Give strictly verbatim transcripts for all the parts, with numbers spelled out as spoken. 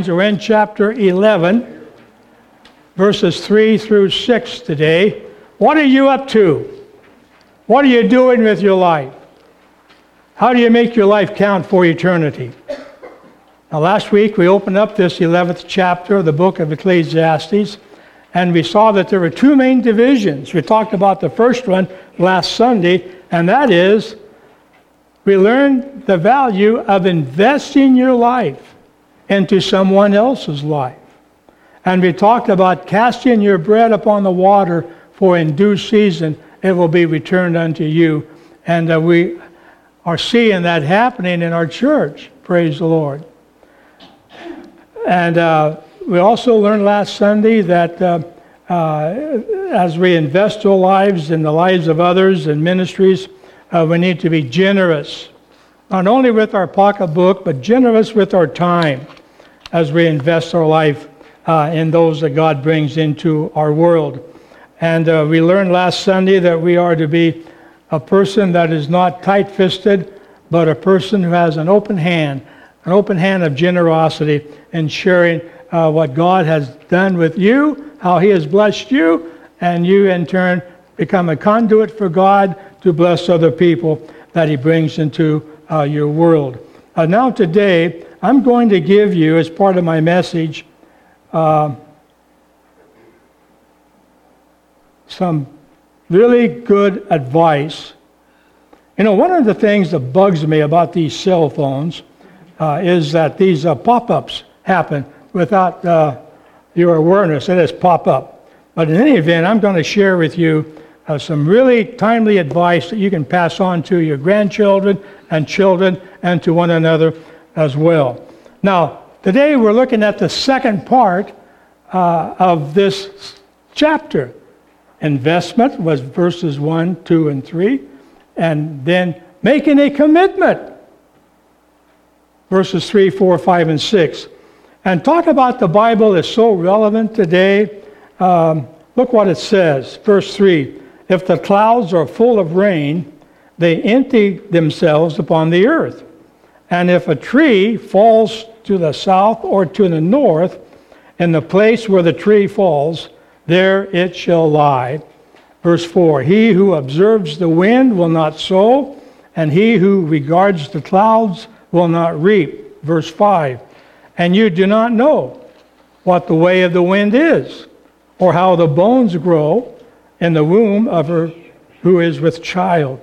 minds, we're in chapter eleven, verses three through six today. What are you up to? What are you doing with your life? How do you make your life count for eternity? Now, last week we opened up this eleventh chapter of the book of Ecclesiastes, and we saw that there were two main divisions. We talked about the first one last Sunday, and that is we learned the value of investing your life into someone else's life. And we talked about casting your bread upon the water, for in due season it will be returned unto you. And uh, we are seeing that happening in our church. Praise the Lord. And uh, we also learned last Sunday that uh, uh, as we invest our lives in the lives of others and ministries, uh, we need to be generous, not only with our pocketbook, but generous with our time as we invest our life uh, in those that God brings into our world. And uh, we learned last Sunday that we are to be a person that is not tight-fisted, but a person who has an open hand, an open hand of generosity in sharing uh, what God has done with you, how He has blessed you, and you in turn become a conduit for God to bless other people that He brings into uh, your world. Uh, now today, I'm going to give you, as part of my message, uh, some really good advice. You know, one of the things that bugs me about these cell phones uh, is that these uh, pop-ups happen without uh, your awareness. They just pop up. But in any event, I'm going to share with you uh, some really timely advice that you can pass on to your grandchildren and children and to one another as well. Now, today we're looking at the second part uh, of this chapter. Investment was verses one, two, and three. And then making a commitment, verses three, four, five, and six. And talk about the Bible is so relevant today. Um, look what it says, verse three. If the clouds are full of rain, they empty themselves upon the earth. And if a tree falls to the south or to the north, in the place where the tree falls, there it shall lie. Verse four, he who observes the wind will not sow, and he who regards the clouds will not reap. Verse five, and you do not know what the way of the wind is, or how the bones grow in the womb of her who is with child.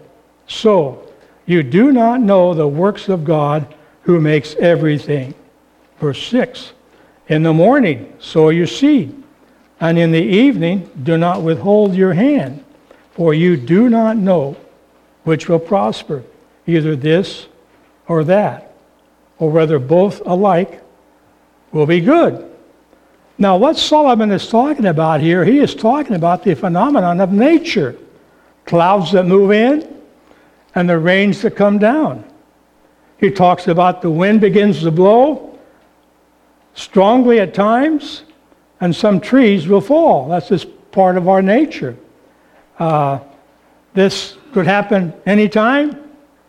So you do not know the works of God who makes everything. Verse six, in the morning sow your seed, and in the evening do not withhold your hand, for you do not know which will prosper, either this or that, or whether both alike will be good. Now, what Solomon is talking about here, he is talking about the phenomenon of nature. Clouds that move in and the rains that come down. He talks about the wind begins to blow strongly at times, and some trees will fall. That's just part of our nature. Uh, this could happen anytime,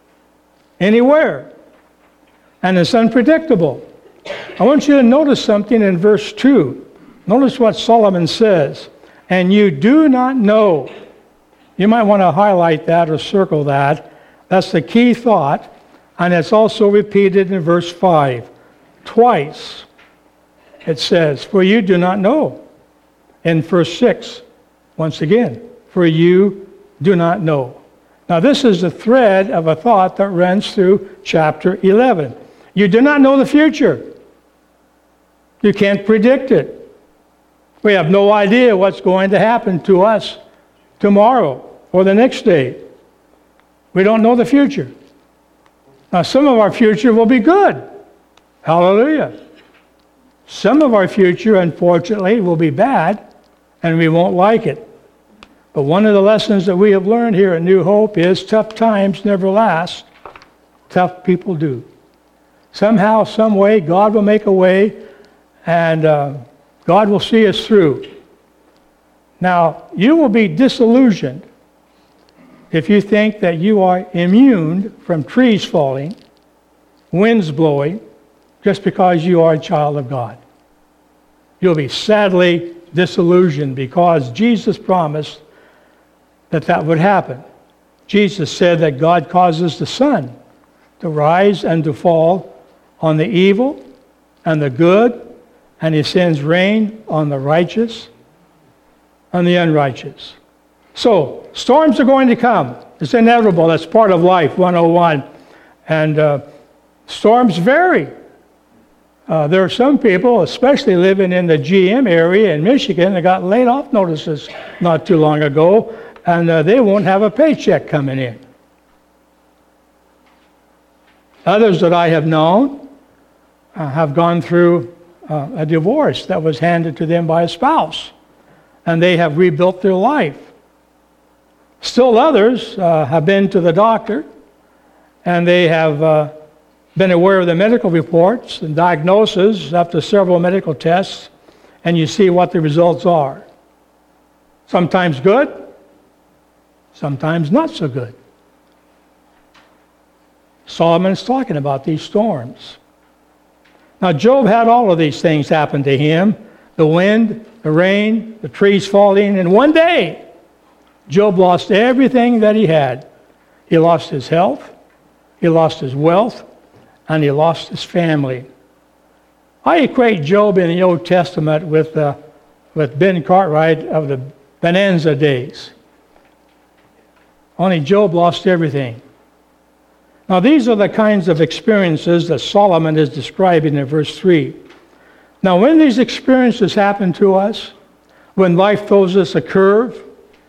anywhere, and it's unpredictable. I want you to notice something in verse two. Notice what Solomon says. And you do not know. You might want to highlight that or circle that. That's the key thought, and it's also repeated in verse five. Twice it says, for you do not know. In verse six, once again, for you do not know. Now this is the thread of a thought that runs through chapter eleven. You do not know the future. You can't predict it. We have no idea what's going to happen to us tomorrow or the next day. We don't know the future. Now some of our future will be good. Hallelujah. Some of our future, unfortunately, will be bad, and we won't like it. But one of the lessons that we have learned here at New Hope is tough times never last. Tough people do. Somehow, some way, God will make a way, and uh, God will see us through. Now, you will be disillusioned if you think that you are immune from trees falling, winds blowing, just because you are a child of God. you'll be sadly disillusioned, because Jesus promised that that would happen. Jesus said that God causes the sun to rise and to fall on the evil and the good, and He sends rain on the righteous and the unrighteous. So, storms are going to come. It's inevitable. That's part of life, one oh one. And uh, storms vary. Uh, there are some people, especially living in the G M area in Michigan, that got laid off notices not too long ago, and uh, they won't have a paycheck coming in. Others that I have known uh, have gone through uh, a divorce that was handed to them by a spouse, and they have rebuilt their life. Still others uh, have been to the doctor, and they have uh, been aware of the medical reports and diagnoses after several medical tests, and you see what the results are. Sometimes good, sometimes not so good. Solomon is talking about these storms. Now, Job had all of these things happen to him: the wind, the rain, the trees falling. In one day, Job lost everything that he had. He lost his health, he lost his wealth, and he lost his family. I equate Job in the Old Testament with, uh, with Ben Cartwright of the Bonanza days. Only Job lost everything. Now, these are the kinds of experiences that Solomon is describing in verse three. Now, when these experiences happen to us, when life throws us a curve,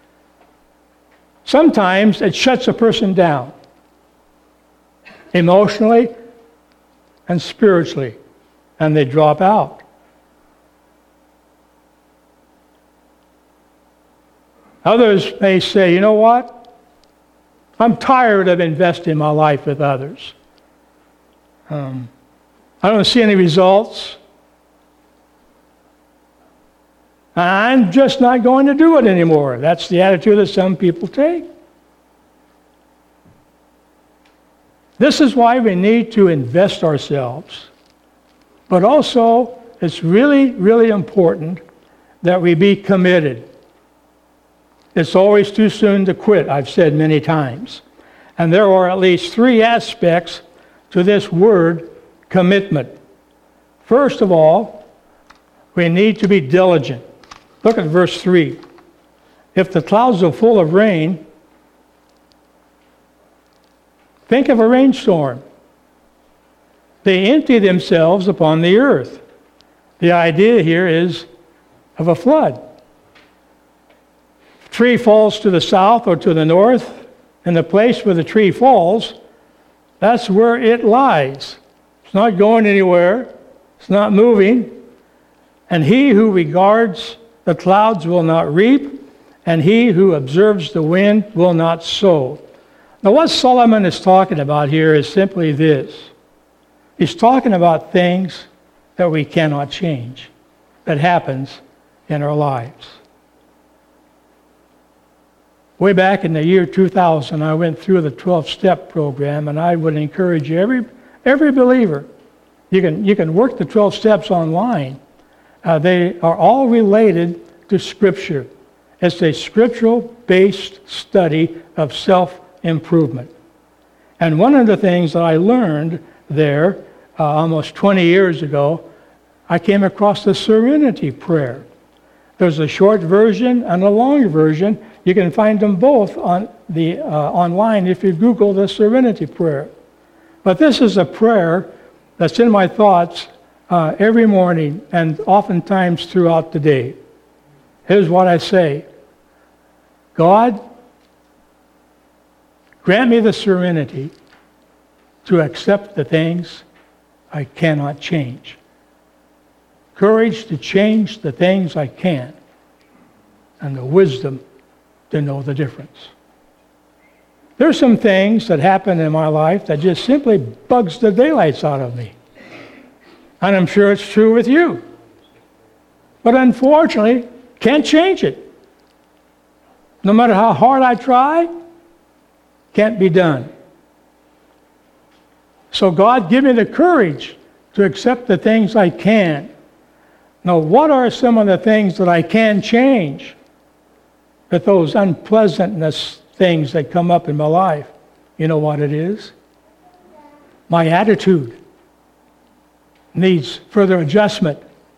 sometimes it shuts a person down, emotionally and spiritually, and they drop out. Others may say, you know what? I'm tired of investing my life with others. Um, I don't see any results. I'm just not going to do it anymore. That's the attitude that some people take. This is why we need to invest ourselves. But also, it's really, really important that we be committed. It's always too soon to quit, I've said many times. And there are at least three aspects to this word, commitment. First of all, we need to be diligent. Look at verse three. If the clouds are full of rain, think of a rainstorm. They empty themselves upon the earth. The idea here is of a flood. If a tree falls to the south or to the north, and the place where the tree falls, that's where it lies. It's not going anywhere. It's not moving. And he who regards the clouds will not reap, and he who observes the wind will not sow. Now, what Solomon is talking about here is simply this. He's talking about things that we cannot change, that happens in our lives. Way back in the year two thousand, I went through the twelve-step program, and I would encourage every every believer. You can you can work the twelve steps online. Uh, they are all related to Scripture. It's a scriptural-based study of self-improvement. And one of the things that I learned there uh, almost twenty years ago, I came across the Serenity Prayer. There's a short version and a long version. You can find them both on the uh, online if you Google the Serenity Prayer. But this is a prayer that's in my thoughts uh, every morning and oftentimes throughout the day. Here's what I say. God, grant me the serenity to accept the things I cannot change. Courage to change the things I can, and the wisdom to know the difference. There's some things that happen in my life that just simply bugs the daylights out of me. And I'm sure it's true with you. But unfortunately, can't change it. No matter how hard I try, can't be done. So God, give me the courage to accept the things I can. Now, what are some of the things that I can change with those unpleasantness things that come up in my life? You know what it is? My attitude needs further adjustment.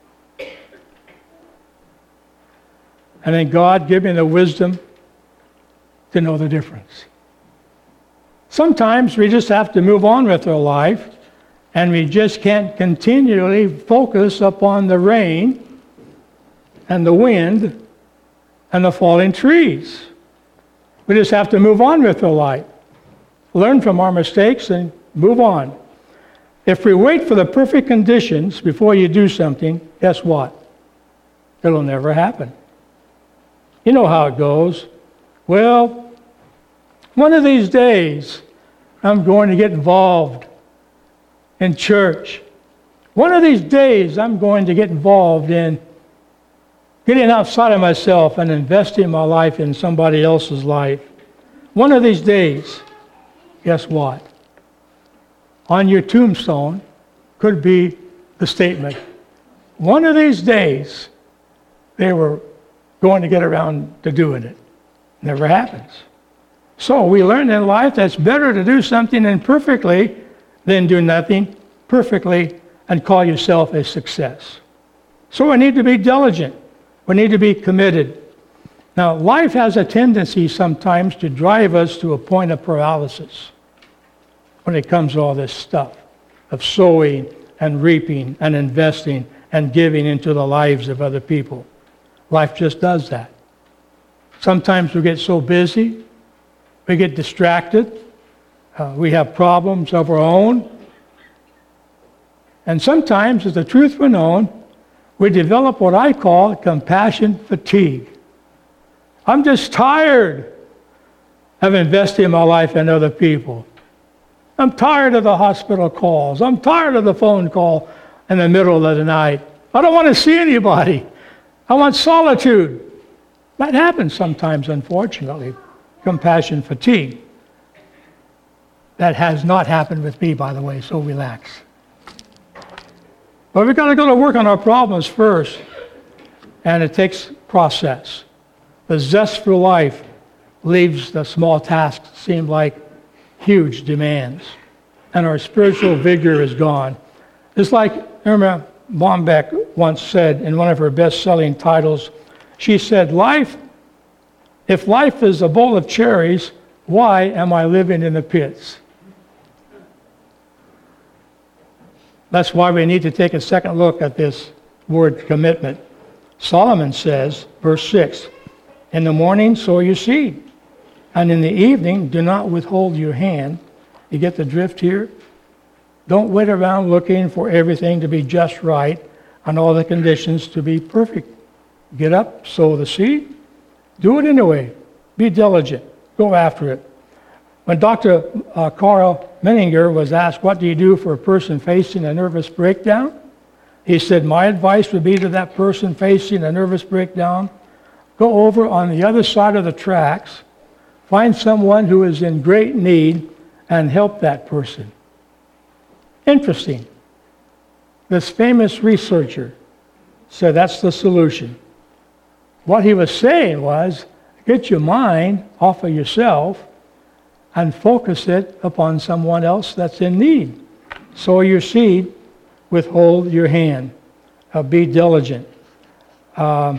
And then God give me the wisdom to know the difference. Sometimes we just have to move on with our life, and we just can't continually focus upon the rain and the wind and the falling trees. We just have to move on with our life. Learn from our mistakes and move on. If we wait for the perfect conditions before you do something, guess what? It'll never happen. You know how it goes. Well, one of these days, I'm going to get involved in church. One of these days, I'm going to get involved in getting outside of myself and investing my life in somebody else's life. One of these days, guess what? On your tombstone could be the statement, one of these days, they were going to get around to doing it. Never happens. So we learn in life that's better to do something imperfectly than do nothing perfectly and call yourself a success. So we need to be diligent. We need to be committed. Now, life has a tendency sometimes to drive us to a point of paralysis when it comes to all this stuff of sowing and reaping and investing and giving into the lives of other people. Life just does that. Sometimes we get so busy, we get distracted, uh, we have problems of our own, and sometimes, as the truth were known, we develop what I call compassion fatigue. I'm just tired of investing my life in other people. I'm tired of the hospital calls. I'm tired of the phone call in the middle of the night. I don't want to see anybody. I want solitude. That happens sometimes, unfortunately. Compassion fatigue. That has not happened with me, by the way, so relax. But we've got to go to work on our problems first, and it takes process. The zest for life leaves the small tasks seem like huge demands, and our spiritual vigor is gone. It's like Irma Bombeck once said in one of her best-selling titles, she said, "Life, if life is a bowl of cherries, why am I living in the pits?" That's why we need to take a second look at this word commitment. Solomon says, verse six, "In the morning sow your seed, and in the evening do not withhold your hand." You get the drift here? Don't wait around looking for everything to be just right and all the conditions to be perfect. Get up, sow the seed, do it anyway. Be diligent. Go after it. When Doctor Uh, Carl Menninger was asked, what do you do for a person facing a nervous breakdown? He said, my advice would be to that person facing a nervous breakdown, go over on the other side of the tracks, find someone who is in great need, and help that person. Interesting. This famous researcher said that's the solution. What he was saying was, get your mind off of yourself and focus it upon someone else that's in need. Sow your seed, withhold your hand. Uh, be diligent. Um,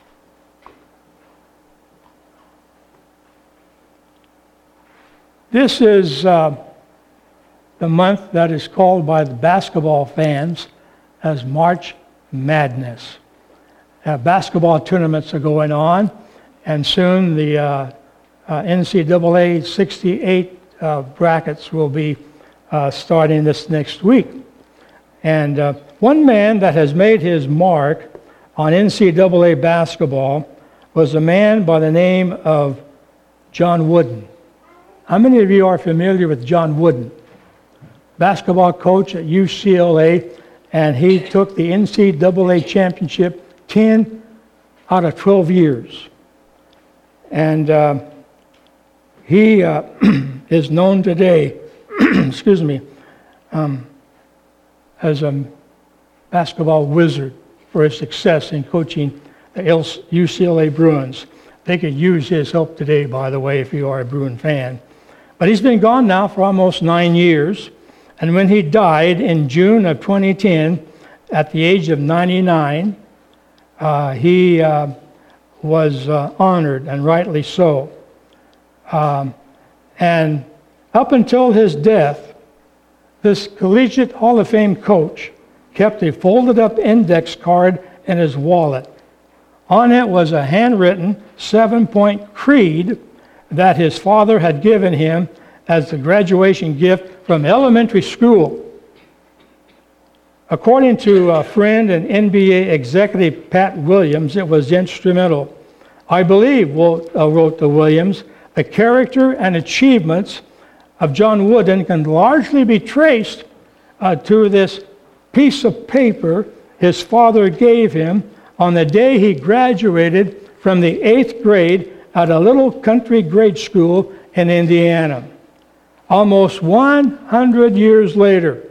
this is uh, the month that is called by the basketball fans as March Madness. Uh, basketball tournaments are going on, and soon the uh, uh, N C double A sixty-eight uh, brackets will be uh, starting this next week. And uh, one man that has made his mark on N C double A basketball was a man by the name of John Wooden. How many of you are familiar with John Wooden? Basketball coach at U C L A, and he took the N C double A championship ten out of twelve years. And uh, he uh, is known today, excuse me, um, as a basketball wizard. for his success in coaching the U C L A Bruins. They could use his help today, by the way, if you are a Bruin fan. But he's been gone now for almost nine years. And when he died in June of twenty ten, at the age of ninety-nine, uh, he uh, was uh, honored, and rightly so. Um, and up until his death, this Collegiate Hall of Fame coach kept a folded-up index card in his wallet. On it was a handwritten seven-point creed that his father had given him as the graduation gift from elementary school. According to a friend and N B A executive, Pat Williams, it was instrumental. I believe, wrote the Williams, the character and achievements of John Wooden can largely be traced uh, to this piece of paper his father gave him on the day he graduated from the eighth grade at a little country grade school in Indiana. Almost one hundred years later,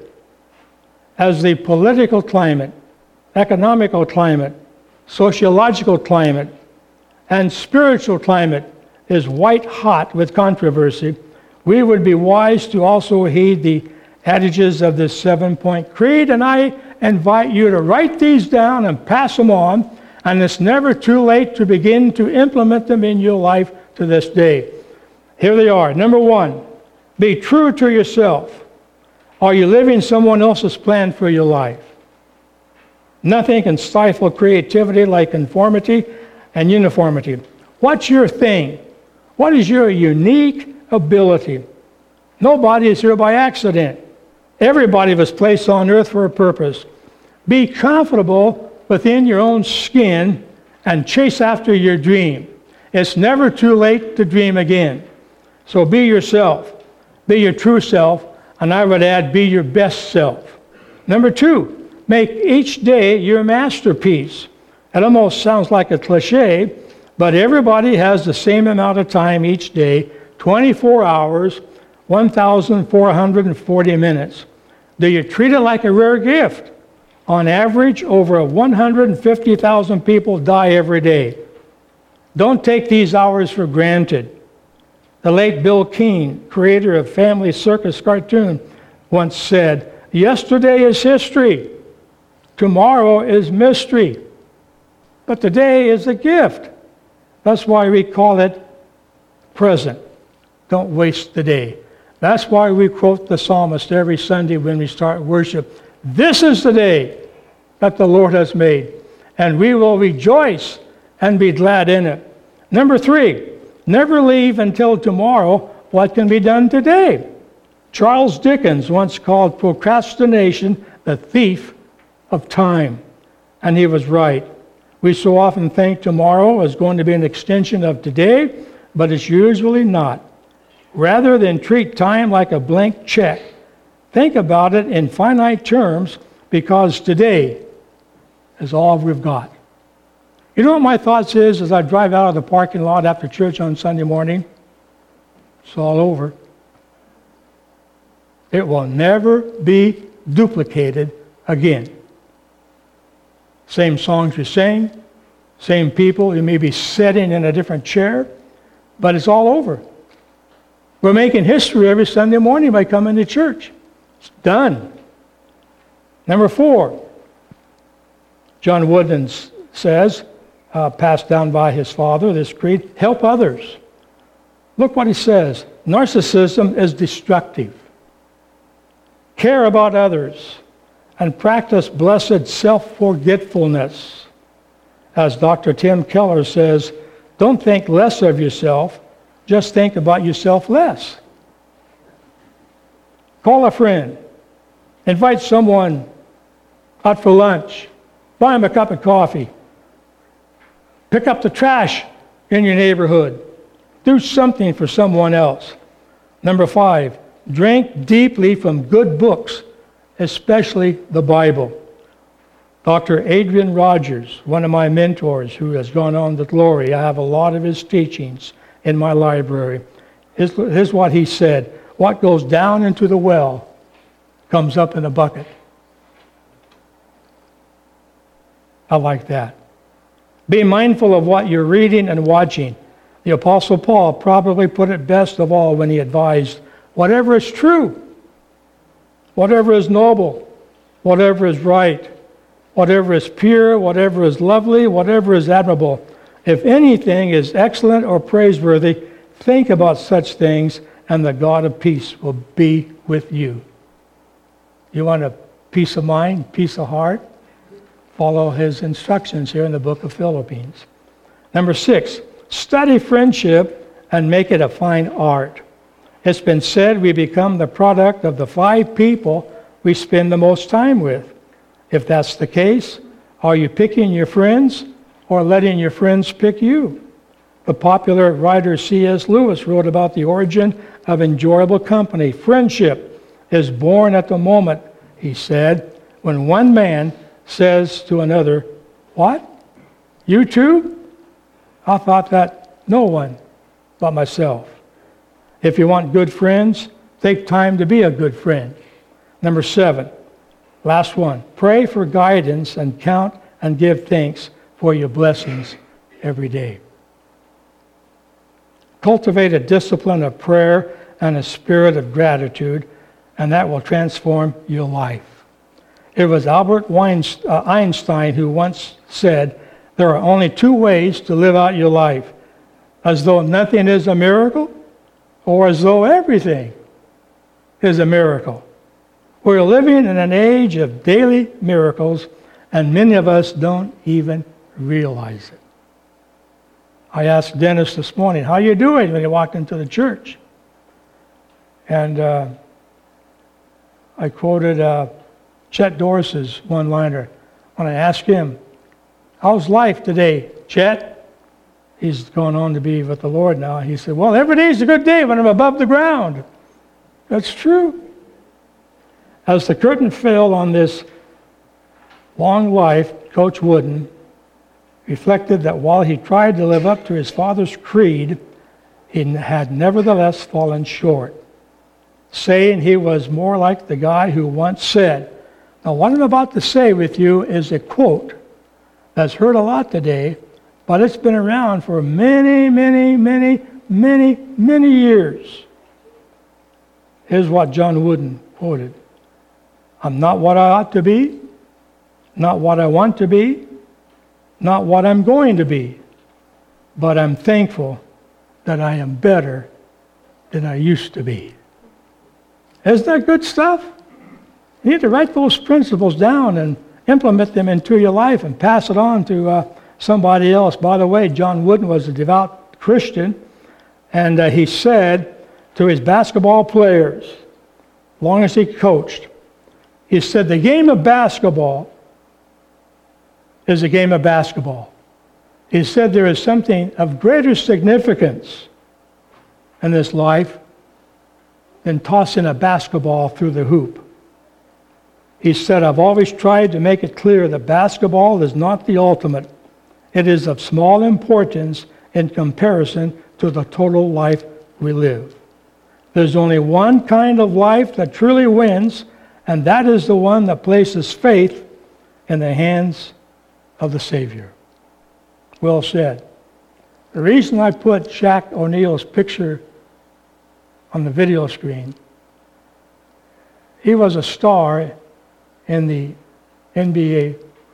as the political climate, economical climate, sociological climate, and spiritual climate is white hot with controversy, we would be wise to also heed the adages of this seven-point creed, and I invite you to write these down and pass them on, and it's never too late to begin to implement them in your life to this day. Here they are. Number one, be true to yourself. Are you living someone else's plan for your life? Nothing can stifle creativity like conformity and uniformity. What's your thing? What is your unique ability? Nobody is here by accident. Everybody was placed on earth for a purpose. Be comfortable within your own skin and chase after your dream. It's never too late to dream again. So be yourself. Be your true self, and I would add, be your best self. Number two, make each day your masterpiece. It almost sounds like a cliche, but everybody has the same amount of time each day, twenty-four hours, one thousand four hundred forty minutes. Do you treat it like a rare gift? On average, over one hundred fifty thousand people die every day. Don't take these hours for granted. The late Bill Keane, creator of Family Circus cartoon, once said, "Yesterday is history. Tomorrow is mystery. But today is a gift." That's why we call it present. Don't waste the day. That's why we quote the psalmist every Sunday when we start worship. This is the day that the Lord has made, and we will rejoice and be glad in it. Number three, never leave until tomorrow what can be done today. Charles Dickens once called procrastination the thief of time, and he was right. We so often think tomorrow is going to be an extension of today, but it's usually not. Rather than treat time like a blank check, think about it in finite terms, because today is all we've got. You know what my thoughts is as I drive out of the parking lot after church on Sunday morning? It's all over. It will never be duplicated again. Same songs you sing, same people, you may be sitting in a different chair, but it's all over. We're making history every Sunday morning by coming to church. It's done. Number four, John Wooden says, uh, passed down by his father, this creed, help others. Look what he says. Narcissism is destructive. Care about others and practice blessed self-forgetfulness. As Doctor Tim Keller says, don't think less of yourself, just think about yourself less. Call a friend. Invite someone out for lunch. Buy them a cup of coffee. Pick up the trash in your neighborhood. Do something for someone else. Number five, drink deeply from good books, especially the Bible. Doctor Adrian Rogers, one of my mentors who has gone on to glory, I have a lot of his teachings in my library. Here's, here's what he said. What goes down into the well comes up in a bucket. I like that. Be mindful of what you're reading and watching. The Apostle Paul probably put it best of all when he advised, whatever is true, whatever is noble, whatever is right, whatever is pure, whatever is lovely, whatever is admirable, if anything is excellent or praiseworthy, think about such things, and the God of peace will be with you. You want a peace of mind, peace of heart? Follow his instructions here in the book of Philippians. Number six, study friendship and make it a fine art. It's been said we become the product of the five people we spend the most time with. If that's the case, are you picking your friends or letting your friends pick you? The popular writer C S Lewis wrote about the origin of enjoyable company. Friendship is born at the moment, he said, when one man says to another, "What? You too? I thought that no one but myself." If you want good friends, take time to be a good friend. Number seven, last one, pray for guidance and count and give thanks for your blessings every day. Cultivate a discipline of prayer and a spirit of gratitude, and that will transform your life. It was Albert Einstein who once said, there are only two ways to live out your life, as though nothing is a miracle, or as though everything is a miracle. We're living in an age of daily miracles, and many of us don't even realize it. I asked Dennis this morning, how you doing, when he walked into the church? And uh, I quoted uh, Chet Dorsey's one-liner when I asked him, how's life today, Chet? He's going on to be with the Lord now. He said, well, every day is a good day when I'm above the ground. That's true. As the curtain fell on this long life, Coach Wooden reflected that while he tried to live up to his father's creed, he had nevertheless fallen short, saying he was more like the guy who once said, now what I'm about to say with you is a quote that's heard a lot today, but it's been around for many, many, many, many, many years. Here's what John Wooden quoted. I'm not what I ought to be, not what I want to be, not what I'm going to be, but I'm thankful that I am better than I used to be. Isn't that good stuff? You need to write those principles down and implement them into your life and pass it on to uh, somebody else. By the way, John Wooden was a devout Christian, and uh, he said to his basketball players, as long as he coached, he said, the game of basketball is a game of basketball. He said there is something of greater significance in this life than tossing a basketball through the hoop. He said, I've always tried to make it clear that basketball is not the ultimate. It is of small importance in comparison to the total life we live. There's only one kind of life that truly wins, and that is the one that places faith in the hands of the Savior. Well said. The reason I put Shaq O'Neal's picture on the video screen, he was a star in the N B A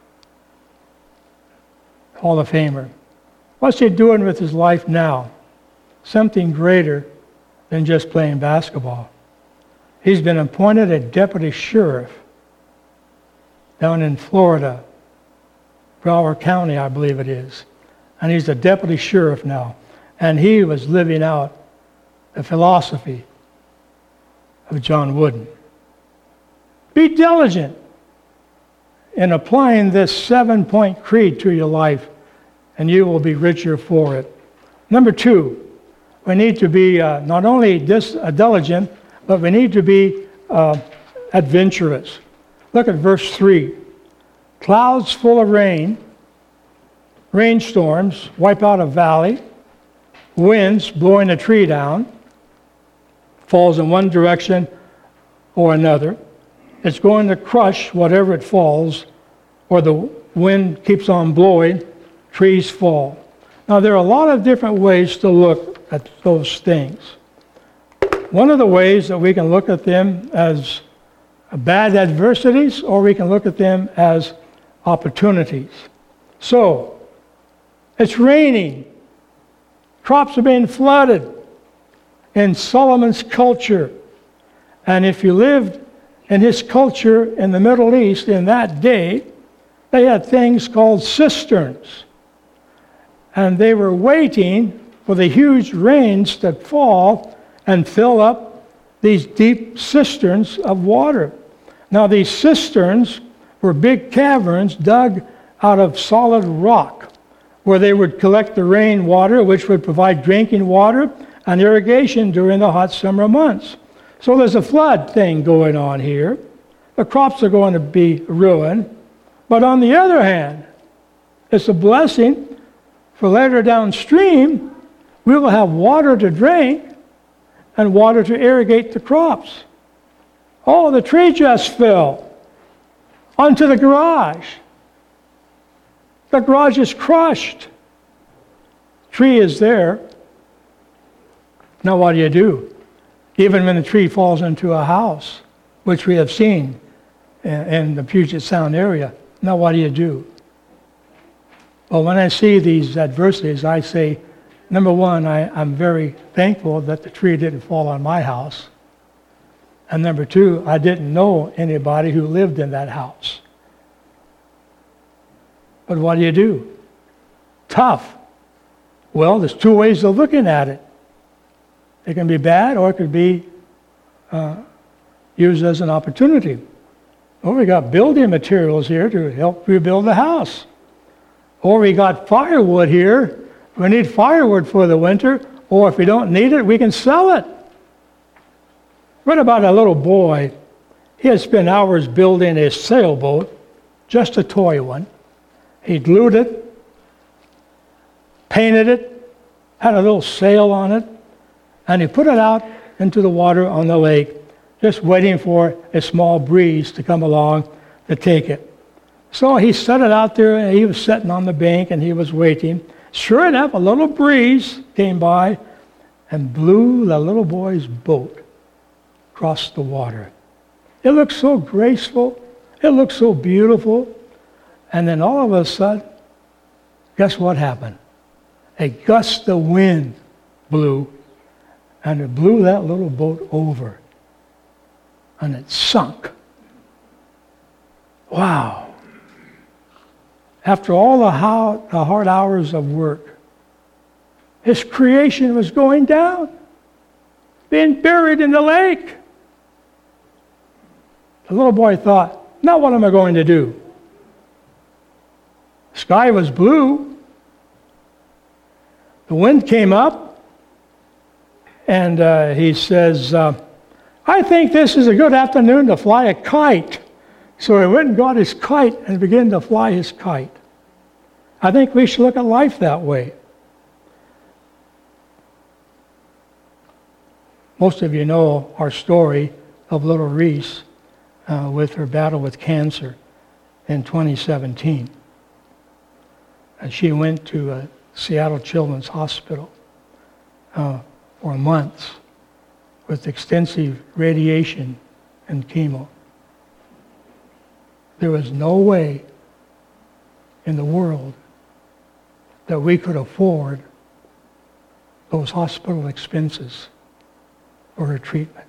Hall of Famer. What's he doing with his life now? Something greater than just playing basketball. He's been appointed a deputy sheriff down in Florida, Broward County, I believe it is. And he's a deputy sheriff now. And he was living out the philosophy of John Wooden. Be diligent in applying this seven-point creed to your life, and you will be richer for it. Number two, we need to be uh, not only dis- uh, diligent, but we need to be uh, adventurous. Look at verse three. Clouds full of rain, rainstorms wipe out a valley, winds blowing a tree down, falls in one direction or another. It's going to crush whatever it falls, or the wind keeps on blowing, trees fall. Now, there are a lot of different ways to look at those things. One of the ways that we can look at them as bad adversities, or we can look at them as opportunities. So, it's raining. Crops are being flooded in Solomon's culture. And if you lived in his culture in the Middle East in that day, they had things called cisterns. And they were waiting for the huge rains to fall and fill up these deep cisterns of water. Now, these cisterns were big caverns dug out of solid rock, where they would collect the rainwater, which would provide drinking water and irrigation during the hot summer months. So there's a flood thing going on here. The crops are going to be ruined. But on the other hand, it's a blessing, for later downstream, we will have water to drink and water to irrigate the crops. Oh, the tree just fell onto the garage. The garage is crushed. Tree is there. Now what do you do? Even when the tree falls into a house, which we have seen in the Puget Sound area, now what do you do? Well, when I see these adversities, I say, number one, I, I'm very thankful that the tree didn't fall on my house. And number two, I didn't know anybody who lived in that house. But what do you do? Tough. Well, there's two ways of looking at it. It can be bad, or it could be uh, used as an opportunity. Well, we got building materials here to help rebuild the house. Or we got firewood here. We need firewood for the winter. Or if we don't need it, we can sell it. Read about a little boy. He had spent hours building a sailboat, just a toy one. He glued it, painted it, had a little sail on it, and he put it out into the water on the lake, just waiting for a small breeze to come along to take it. So he set it out there, and he was sitting on the bank, and he was waiting. Sure enough, a little breeze came by and blew the little boy's boat across the water. It looked so graceful. It looked so beautiful. And then all of a sudden, guess what happened? A gust of wind blew, and it blew that little boat over. And it sunk. Wow. After all the, how, the hard hours of work, his creation was going down, being buried in the lake. The little boy thought, now what am I going to do? The sky was blue. The wind came up, and uh, he says, uh, I think this is a good afternoon to fly a kite. So he went and got his kite and began to fly his kite. I think we should look at life that way. Most of you know our story of little Reese uh, with her battle with cancer in twenty seventeen. And she went to a Seattle Children's Hospital uh, for months with extensive radiation and chemo. There was no way in the world that we could afford those hospital expenses for her treatment.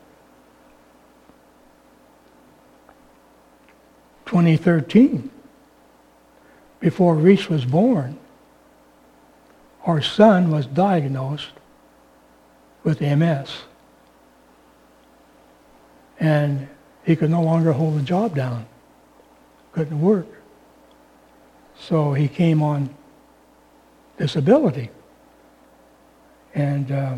twenty thirteen, before Reese was born, our son was diagnosed with M S. And he could no longer hold the job down. Couldn't work. So he came on disability. And uh,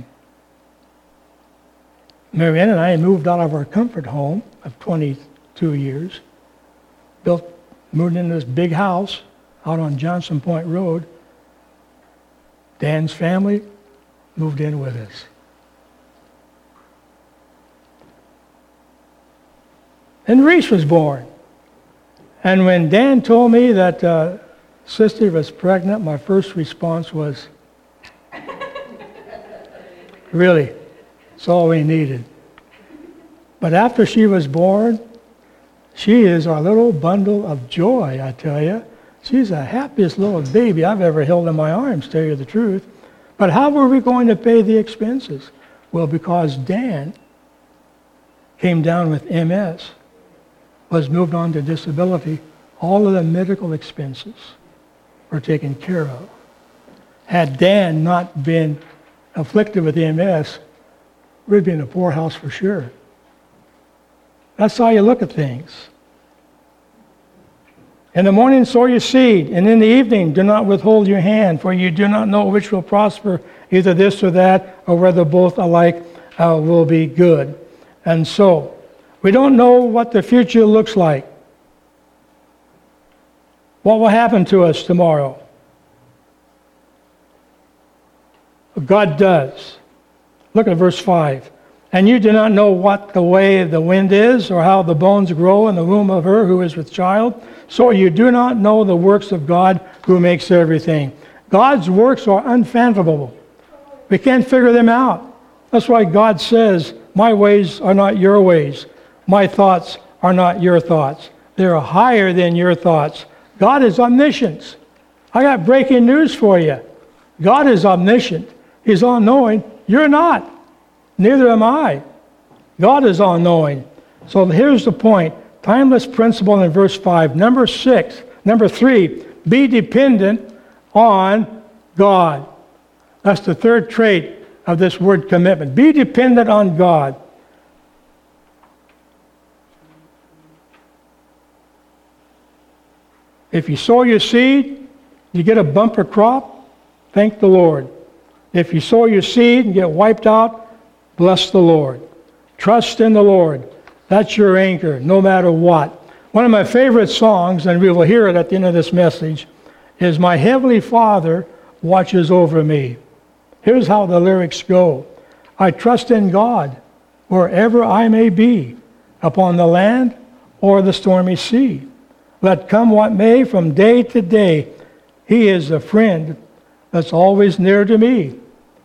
Marianne and I moved out of our comfort home of twenty-two years, built, moved into this big house out on Johnson Point Road. Dan's family moved in with us. And Reese was born. And when Dan told me that uh, sister was pregnant, my first response was, really, it's all we needed. But after she was born, she is our little bundle of joy, I tell you. She's the happiest little baby I've ever held in my arms, to tell you the truth. But how were we going to pay the expenses? Well, because Dan came down with M S, was moved on to disability, all of the medical expenses were taken care of. Had Dan not been afflicted with M S, we'd be in a poorhouse for sure. That's how you look at things. In the morning sow your seed, and in the evening do not withhold your hand, for you do not know which will prosper, either this or that, or whether both alike uh, will be good. And so, we don't know what the future looks like. What will happen to us tomorrow? God does. Look at verse five. And you do not know what the way of the wind is, or how the bones grow in the womb of her who is with child. So you do not know the works of God who makes everything. God's works are unfathomable. We can't figure them out. That's why God says, my ways are not your ways. My thoughts are not your thoughts. They're higher than your thoughts. God is omniscient. I got breaking news for you. God is omniscient. He's all-knowing. You're not. Neither am I. God is all-knowing. So here's the point. Timeless principle in verse five. Number six. Number three. Be dependent on God. That's the third trait of this word commitment. Be dependent on God. If you sow your seed, you get a bumper crop, thank the Lord. If you sow your seed and get wiped out, bless the Lord. Trust in the Lord. That's your anchor, no matter what. One of my favorite songs, and we will hear it at the end of this message, is My Heavenly Father Watches Over Me. Here's how the lyrics go. I trust in God wherever I may be, upon the land or the stormy sea. Let come what may from day to day, He is a friend that's always near to me.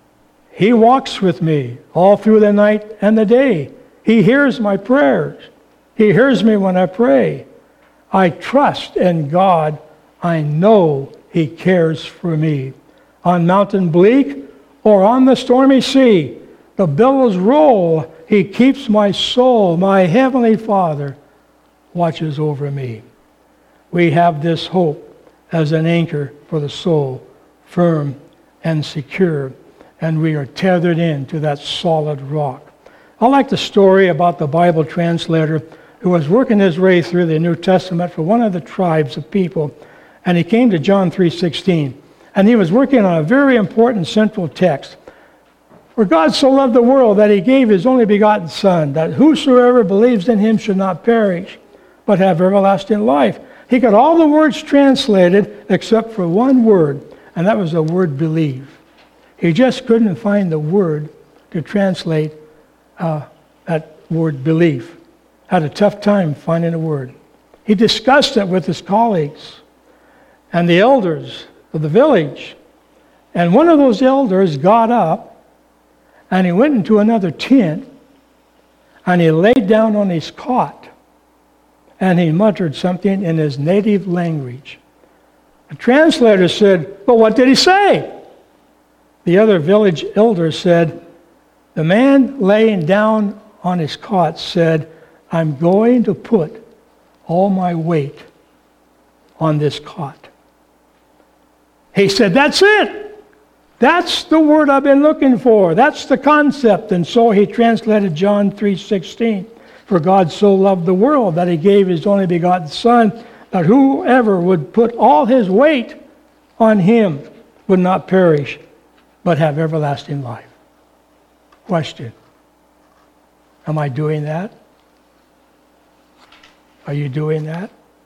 He walks with me all through the night and the day. He hears my prayers. He hears me when I pray. I trust in God. I know He cares for me. On mountain bleak or on the stormy sea, the billows roll. He keeps my soul. My Heavenly Father watches over me. We have this hope as an anchor for the soul, firm and secure, and we are tethered into that solid rock. I like the story about the Bible translator who was working his way through the New Testament for one of the tribes of people, and he came to John three sixteen, and he was working on a very important central text. For God so loved the world that He gave His only begotten Son, that whosoever believes in Him should not perish, but have everlasting life. He got all the words translated except for one word, and that was the word believe. He just couldn't find the word to translate uh, that word belief. Had a tough time finding a word. He discussed it with his colleagues and the elders of the village. And one of those elders got up and he went into another tent and he laid down on his cot and he muttered something in his native language. The translator said, "But what did he say?" The other village elder said, "The man laying down on his cot said, I'm going to put all my weight on this cot." He said, "That's it. That's the word I've been looking for. That's the concept." And so he translated John three sixteen. For God so loved the world that He gave His only begotten Son, that whoever would put all his weight on Him would not perish, but have everlasting life. Question. Am I doing that? Are you doing that?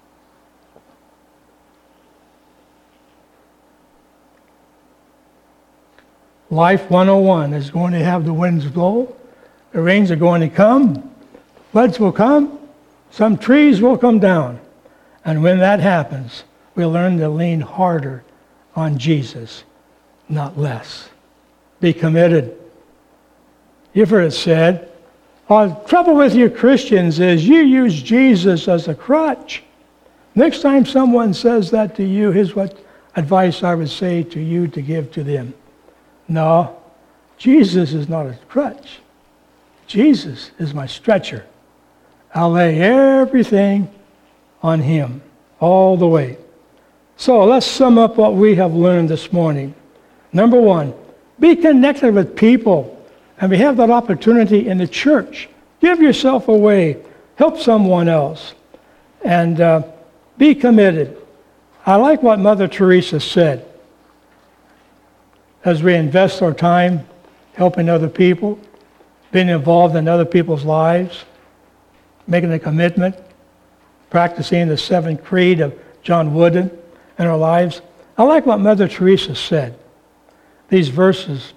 Life one oh one is going to have the winds blow, the rains are going to come, floods will come, some trees will come down. And when that happens, we learn to lean harder on Jesus, not less. Be committed. You've heard it said, oh, the trouble with you Christians is you use Jesus as a crutch. Next time someone says that to you, here's what advice I would say to you to give to them. No, Jesus is not a crutch. Jesus is my stretcher. I'll lay everything on him all the way. So let's sum up what we have learned this morning. Number one, be connected with people. And we have that opportunity in the church. Give yourself away. Help someone else. And uh, be committed. I like what Mother Teresa said. As we invest our time helping other people, being involved in other people's lives, making a commitment, practicing the seventh creed of John Wooden in our lives. I like what Mother Teresa said. These verses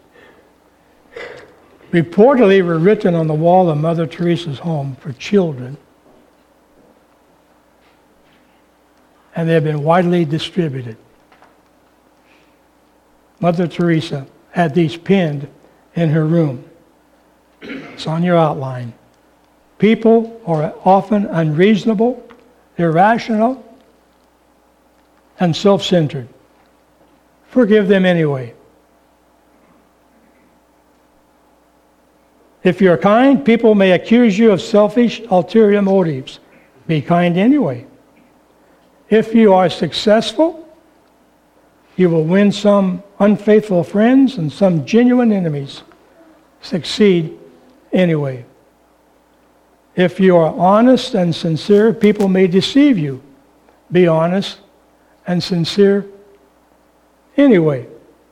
reportedly were written on the wall of Mother Teresa's home for children. And they have been widely distributed. Mother Teresa had these pinned in her room. It's on your outline. People are often unreasonable, irrational, and self-centered. Forgive them anyway. If you're kind, people may accuse you of selfish, ulterior motives. Be kind anyway. If you are successful, you will win some unfaithful friends and some genuine enemies. Succeed anyway. If you are honest and sincere, people may deceive you. Be honest and sincere anyway.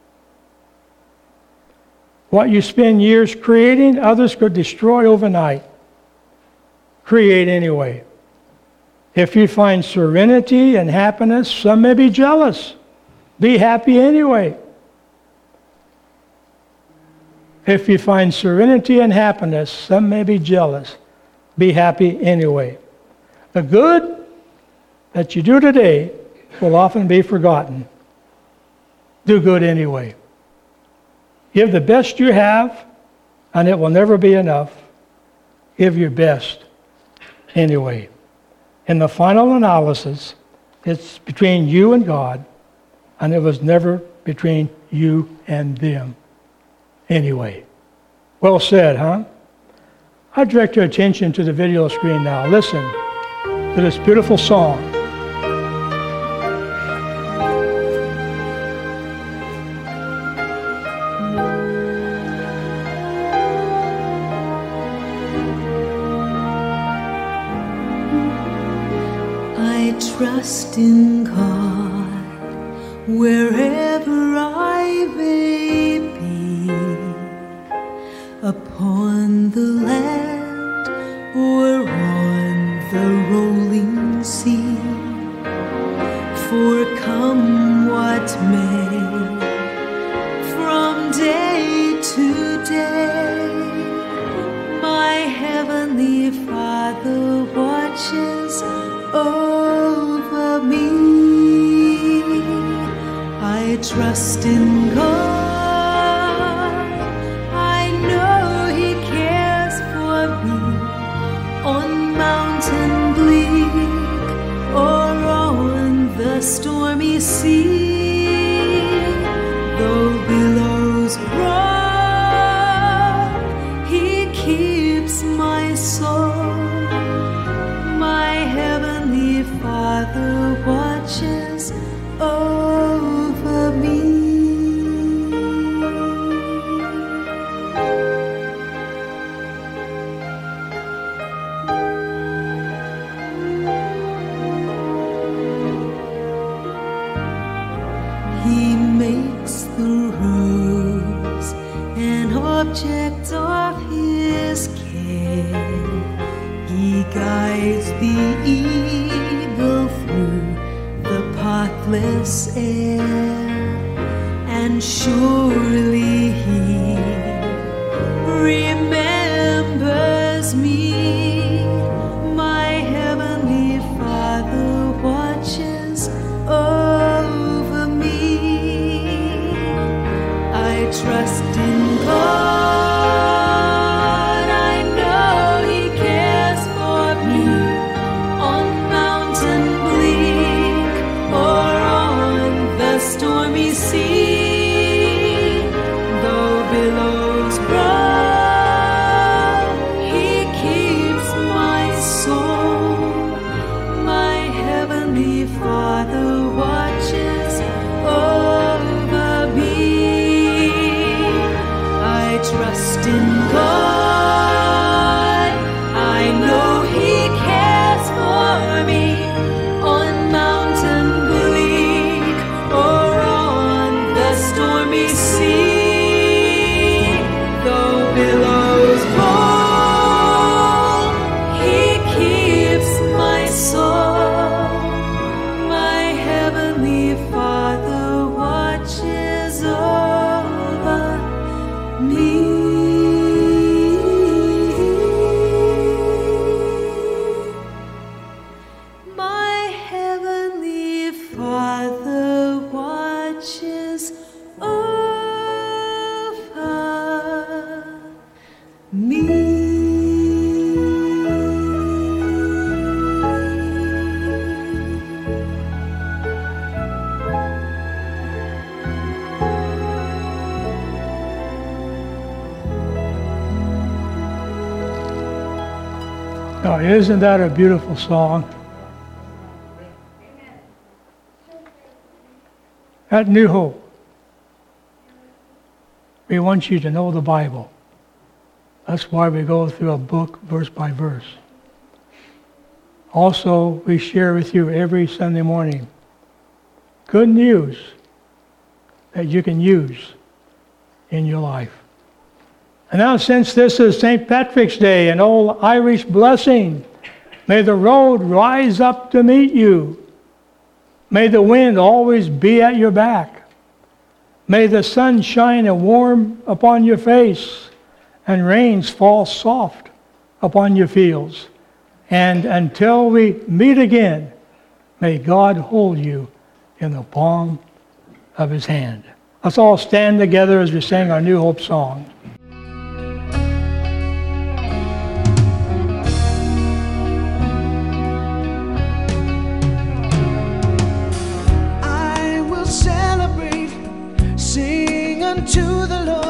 What you spend years creating, others could destroy overnight. Create anyway. If you find serenity and happiness, some may be jealous. Be happy anyway. If you find serenity and happiness, some may be jealous. Be happy anyway. The good that you do today will often be forgotten. Do good anyway. Give the best you have, and it will never be enough. Give your best anyway. In the final analysis, it's between you and God, and it was never between you and them anyway. Well said, huh? I direct your attention to the video screen now. Listen to this beautiful song. Trust in God wherever I may be, upon the land or on the rolling sea. For come what may, from day to day, my heavenly Father watches over me. I trust in God. I know He cares for me on mountain bleak or on the stormy sea. Though billows roll, He keeps my soul. My heavenly Father watches over me. He makes the rose an object of His care. He guides the eagle through the pathless air, and surely He remembers me. My heavenly Father watches trust in God. I know He cares for me on mountain bleak or on the stormy sea. Though billows roll, He keeps my soul. My heavenly Father watches over me. I trust in God. I know He cares for me on mountain bleak or on the stormy sea. Though billows roll, He keeps my soul. My heavenly Father watches over me. My heavenly Father watches over me. Now, isn't that a beautiful song? At New Hope, we want you to know the Bible. That's why we go through a book verse by verse. Also, we share with you every Sunday morning good news that you can use in your life. And now, since this is Saint Patrick's Day, an old Irish blessing, may the road rise up to meet you. May the wind always be at your back. May the sun shine and warm upon your face, and rains fall soft upon your fields. And until we meet again, may God hold you in the palm of His hand. Let's all stand together as we sing our New Hope song. I will celebrate, sing unto the Lord.